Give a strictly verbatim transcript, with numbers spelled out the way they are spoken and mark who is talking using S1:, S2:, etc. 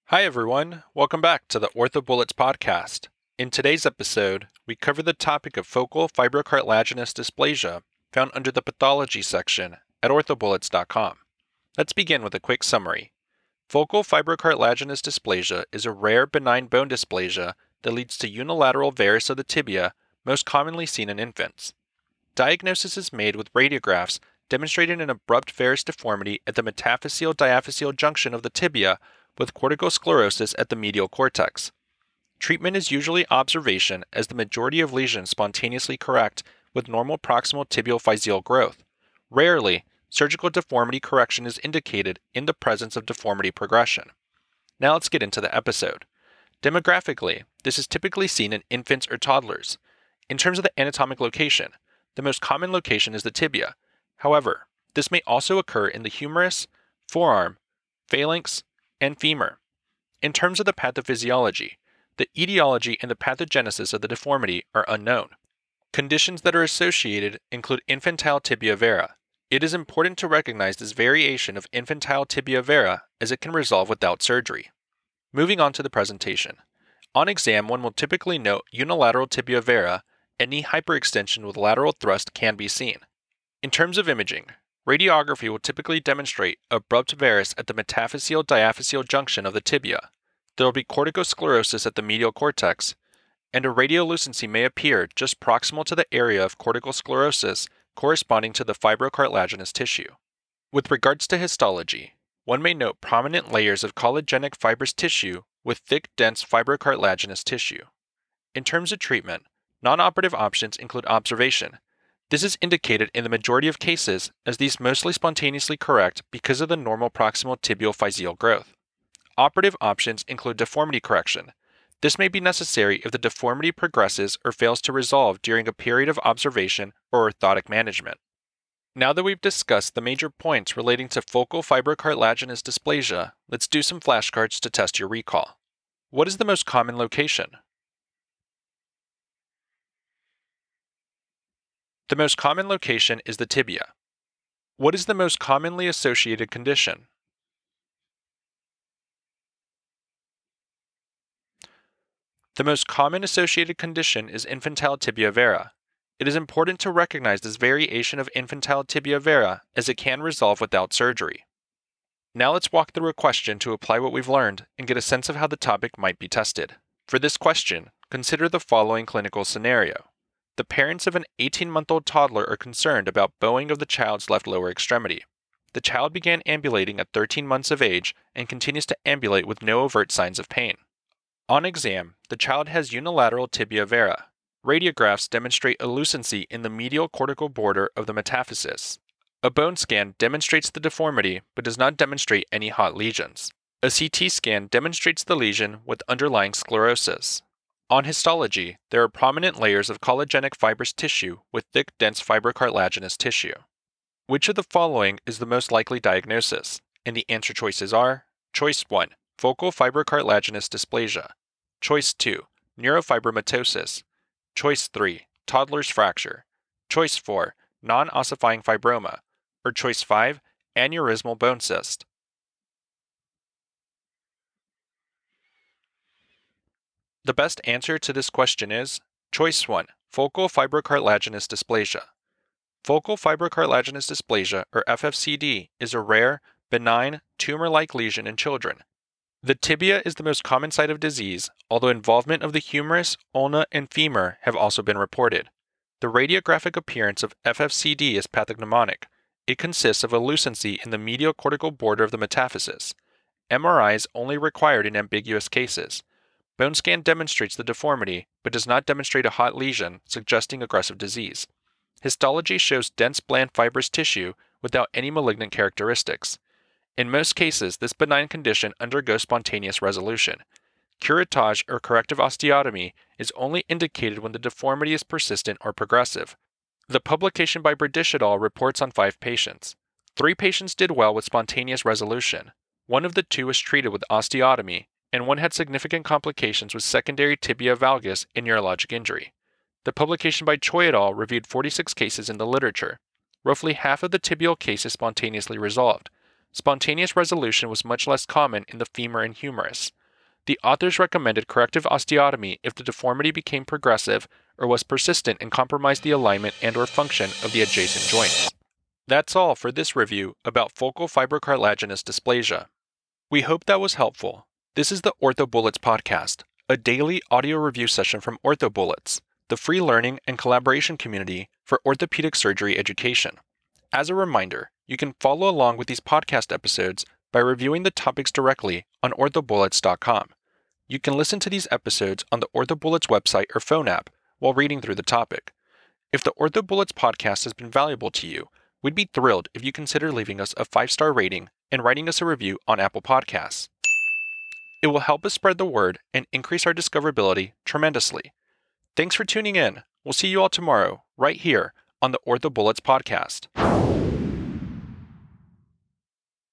S1: Hi everyone, welcome back to the OrthoBullets podcast. In today's episode, we cover the topic of focal fibrocartilaginous dysplasia found under the pathology section at orthobullets dot com. Let's begin with a quick summary. Focal fibrocartilaginous dysplasia is a rare benign bone dysplasia that leads to unilateral varus of the tibia, most commonly seen in infants. Diagnosis is made with radiographs demonstrating an abrupt varus deformity at the metaphyseal-diaphyseal junction of the tibia with corticosclerosis at the medial cortex. Treatment is usually observation, as the majority of lesions spontaneously correct with normal proximal tibial physeal growth. Rarely, surgical deformity correction is indicated in the presence of deformity progression. Now let's get into the episode. Demographically, this is typically seen in infants or toddlers. In terms of the anatomic location, the most common location is the tibia. However, this may also occur in the humerus, forearm, phalanx, and femur. In terms of the pathophysiology, the etiology and the pathogenesis of the deformity are unknown. Conditions that are associated include infantile tibia vera. It is important to recognize this variation of infantile tibia vera as it can resolve without surgery. Moving on to the presentation. On exam, one will typically note unilateral tibia vera and knee hyperextension with lateral thrust can be seen. In terms of imaging, radiography will typically demonstrate abrupt varus at the metaphyseal-diaphyseal junction of the tibia. There will be corticosclerosis at the medial cortex, and a radiolucency may appear just proximal to the area of corticosclerosis corresponding to the fibrocartilaginous tissue. With regards to histology, one may note prominent layers of collagenic fibrous tissue with thick, dense fibrocartilaginous tissue. In terms of treatment, non-operative options include observation. This is indicated in the majority of cases as these mostly spontaneously correct because of the normal proximal tibial physeal growth. Operative options include deformity correction. This may be necessary if the deformity progresses or fails to resolve during a period of observation or orthotic management. Now that we've discussed the major points relating to focal fibrocartilaginous dysplasia, let's do some flashcards to test your recall. What is the most common location? The most common location is the tibia. What is the most commonly associated condition? The most common associated condition is infantile tibia vera. It is important to recognize this variation of infantile tibia vera as it can resolve without surgery. Now let's walk through a question to apply what we've learned and get a sense of how the topic might be tested. For this question, consider the following clinical scenario. The parents of an eighteen-month-old toddler are concerned about bowing of the child's left lower extremity. The child began ambulating at thirteen months of age and continues to ambulate with no overt signs of pain. On exam, the child has unilateral tibia vera. Radiographs demonstrate a lucency in the medial cortical border of the metaphysis. A bone scan demonstrates the deformity but does not demonstrate any hot lesions. A C T scan demonstrates the lesion with underlying sclerosis. On histology, there are prominent layers of collagenic fibrous tissue with thick, dense fibrocartilaginous tissue. Which of the following is the most likely diagnosis? And the answer choices are: Choice one, focal fibrocartilaginous dysplasia. Choice two, neurofibromatosis. Choice three, toddler's fracture. Choice four, non-ossifying fibroma. Or choice five, aneurysmal bone cyst. The best answer to this question is choice one, focal fibrocartilaginous dysplasia. Focal fibrocartilaginous dysplasia, or F F C D, is a rare, benign, tumor-like lesion in children. The tibia is the most common site of disease, although involvement of the humerus, ulna, and femur have also been reported. The radiographic appearance of F F C D is pathognomonic. It consists of a lucency in the medial cortical border of the metaphysis. M R I is only required in ambiguous cases. Bone scan demonstrates the deformity, but does not demonstrate a hot lesion, suggesting aggressive disease. Histology shows dense bland fibrous tissue without any malignant characteristics. In most cases, this benign condition undergoes spontaneous resolution. Curettage or corrective osteotomy is only indicated when the deformity is persistent or progressive. The publication by Bradish et al. Reports on five patients. Three patients did well with spontaneous resolution. One of the two was treated with osteotomy, and one had significant complications with secondary tibia valgus and neurologic injury. The publication by Choi et al. Reviewed forty-six cases in the literature. Roughly half of the tibial cases spontaneously resolved. Spontaneous resolution was much less common in the femur and humerus. The authors recommended corrective osteotomy if the deformity became progressive or was persistent and compromised the alignment and/or function of the adjacent joints. That's all for this review about focal fibrocartilaginous dysplasia. We hope that was helpful. This is the OrthoBullets podcast, a daily audio review session from OrthoBullets, the free learning and collaboration community for orthopedic surgery education. As a reminder, you can follow along with these podcast episodes by reviewing the topics directly on ortho bullets dot com. You can listen to these episodes on the OrthoBullets website or phone app while reading through the topic. If the OrthoBullets podcast has been valuable to you, we'd be thrilled if you consider leaving us a five-star rating and writing us a review on Apple Podcasts. It will help us spread the word and increase our discoverability tremendously. Thanks for tuning in. We'll see you all tomorrow, right here on the OrthoBullets podcast.